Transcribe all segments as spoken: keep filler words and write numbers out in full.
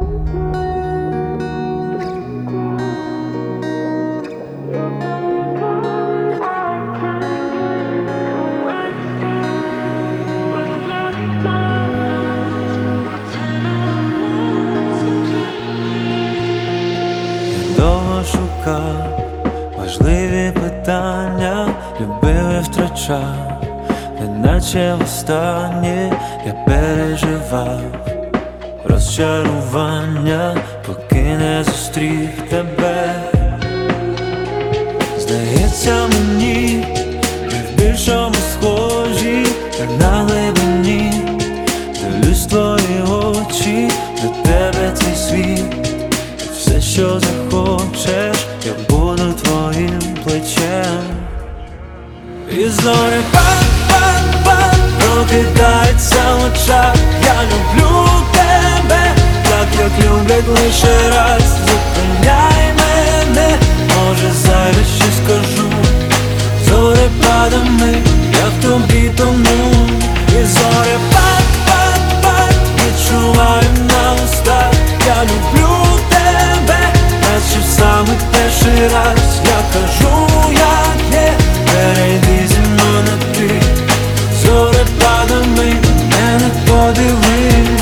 Довго шукав важливі питання, любив і втрачав, неначе востаннє я переживав розчарування, поки не зустрів тебе. Здається мені, ми в більшому схожі, як на глибині. Дивлюсь в твої очі, до тебе цей світ. Все, що захочеш, я буду твоїм плечем. І зорі пак-пак-пак прокидається в очах. Я люблю тебе, так як люблять лише раз. Зупиняй мене, може зайве щось скажу. Зорепадами я в тобі тону. І зорі пак-пак-пак відчуваю на устах. Я люблю тебе, наче в самий перший раз. Я кажу, як є, перейди зі мною на ти. Зорепадами мене подивись.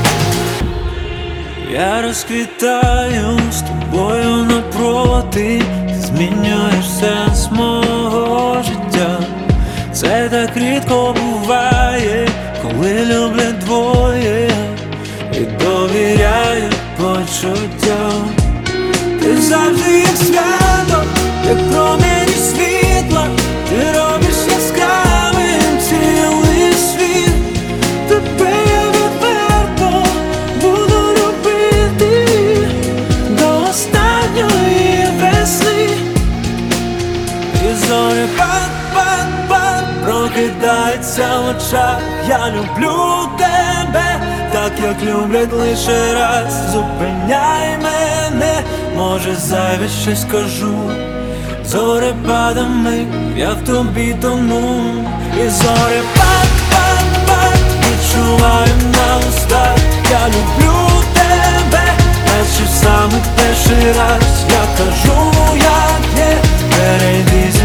Я розквітаю з тобою напроти. Ти змінюєш сенс мого життя. Це так рідко буває, коли люблять двоє і довіряють почуттям. Ти завжди як свято, як промені світла. Ти робиш яскравим цілий світ. Тебе я відверто буду любити до останньої весни. І зорі пак-пак-пак прокидається в очах. Я люблю тебе, так як люблять лише раз. Зупиняй мене, може зайве щось скажу. Зорепадами я в тобі тону. І зорі пак-пак-пак відчуваю на устах. Я люблю тебе, наче в самий перший раз. Я кажу, як є, перейди